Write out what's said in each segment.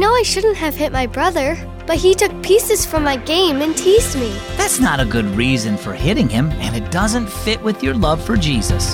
know I shouldn't have hit my brother, but he took pieces from my game and teased me. That's not a good reason for hitting him, and it doesn't fit with your love for Jesus.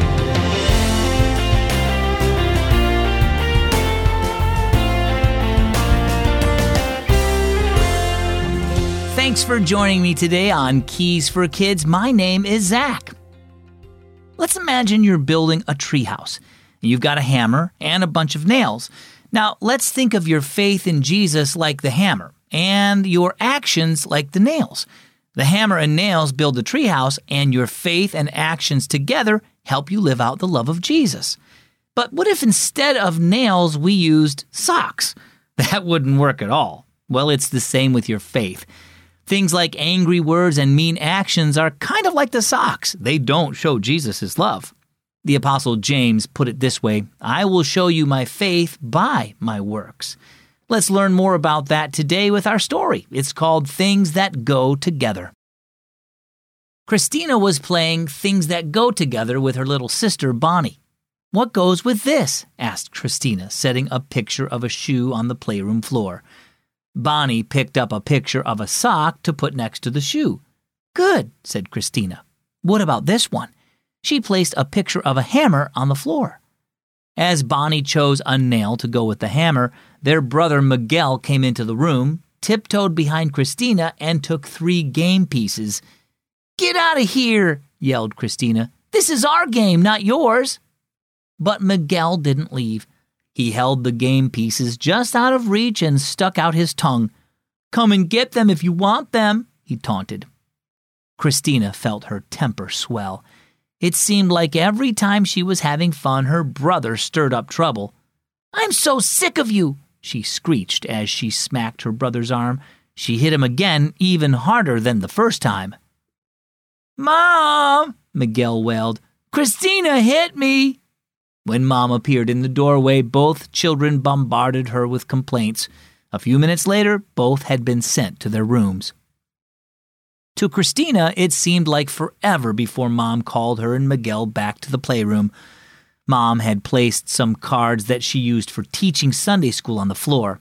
Thanks for joining me today on Keys for Kids. My name is Zach. Let's imagine you're building a treehouse. You've got a hammer and a bunch of nails. Now, let's think of your faith in Jesus like the hammer and your actions like the nails. The hammer and nails build the treehouse, and your faith and actions together help you live out the love of Jesus. But what if instead of nails we used socks? That wouldn't work at all. Well, it's the same with your faith. Things like angry words and mean actions are kind of like the socks. They don't show Jesus' love. The Apostle James put it this way, I will show you my faith by my works. Let's learn more about that today with our story. It's called Things That Go Together. Christina was playing Things That Go Together with her little sister, Bonnie. What goes with this? Asked Christina, setting a picture of a shoe on the playroom floor. Bonnie picked up a picture of a sock to put next to the shoe. Good, said Christina. What about this one? She placed a picture of a hammer on the floor. As Bonnie chose a nail to go with the hammer, their brother Miguel came into the room, tiptoed behind Christina, and took 3 game pieces. Get out of here, yelled Christina. This is our game, not yours. But Miguel didn't leave. He held the game pieces just out of reach and stuck out his tongue. Come and get them if you want them, he taunted. Christina felt her temper swell. It seemed like every time she was having fun, her brother stirred up trouble. I'm so sick of you, she screeched as she smacked her brother's arm. She hit him again, even harder than the first time. Mom, Miguel wailed, Christina hit me. When Mom appeared in the doorway, both children bombarded her with complaints. A few minutes later, both had been sent to their rooms. To Christina, it seemed like forever before Mom called her and Miguel back to the playroom. Mom had placed some cards that she used for teaching Sunday school on the floor.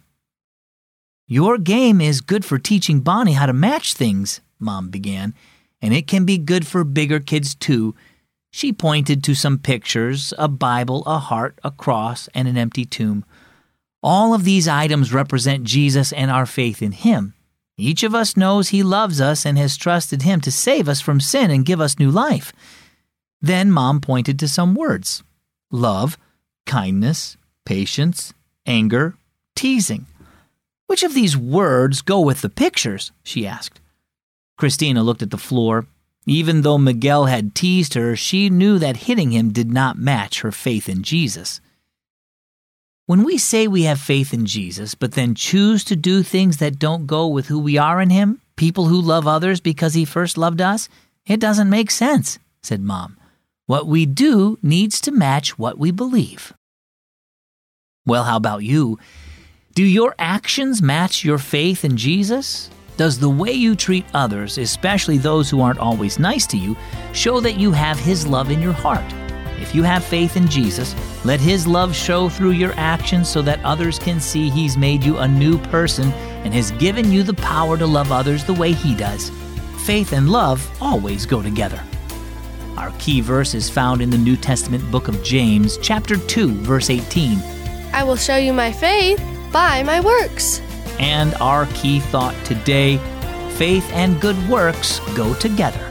Your game is good for teaching Bonnie how to match things, Mom began, and it can be good for bigger kids too. She pointed to some pictures, a Bible, a heart, a cross, and an empty tomb. All of these items represent Jesus and our faith in Him. Each of us knows He loves us and has trusted Him to save us from sin and give us new life. Then Mom pointed to some words. Love, kindness, patience, anger, teasing. Which of these words go with the pictures? She asked. Christina looked at the floor. Even though Miguel had teased her, she knew that hitting him did not match her faith in Jesus. When we say we have faith in Jesus, but then choose to do things that don't go with who we are in Him, people who love others because He first loved us, it doesn't make sense, said Mom. What we do needs to match what we believe. Well, how about you? Do your actions match your faith in Jesus? Does the way you treat others, especially those who aren't always nice to you, show that you have His love in your heart? If you have faith in Jesus, let His love show through your actions so that others can see He's made you a new person and has given you the power to love others the way He does. Faith and love always go together. Our key verse is found in the New Testament book of James, chapter 2, verse 18. I will show you my faith by my works. And our key thought today, faith and good works go together.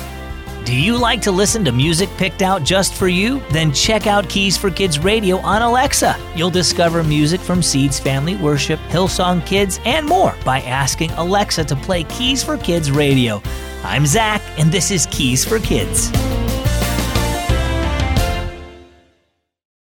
Do you like to listen to music picked out just for you? Then check out Keys for Kids Radio on Alexa. You'll discover music from Seeds Family Worship, Hillsong Kids, and more by asking Alexa to play Keys for Kids Radio. I'm Zach, and this is Keys for Kids.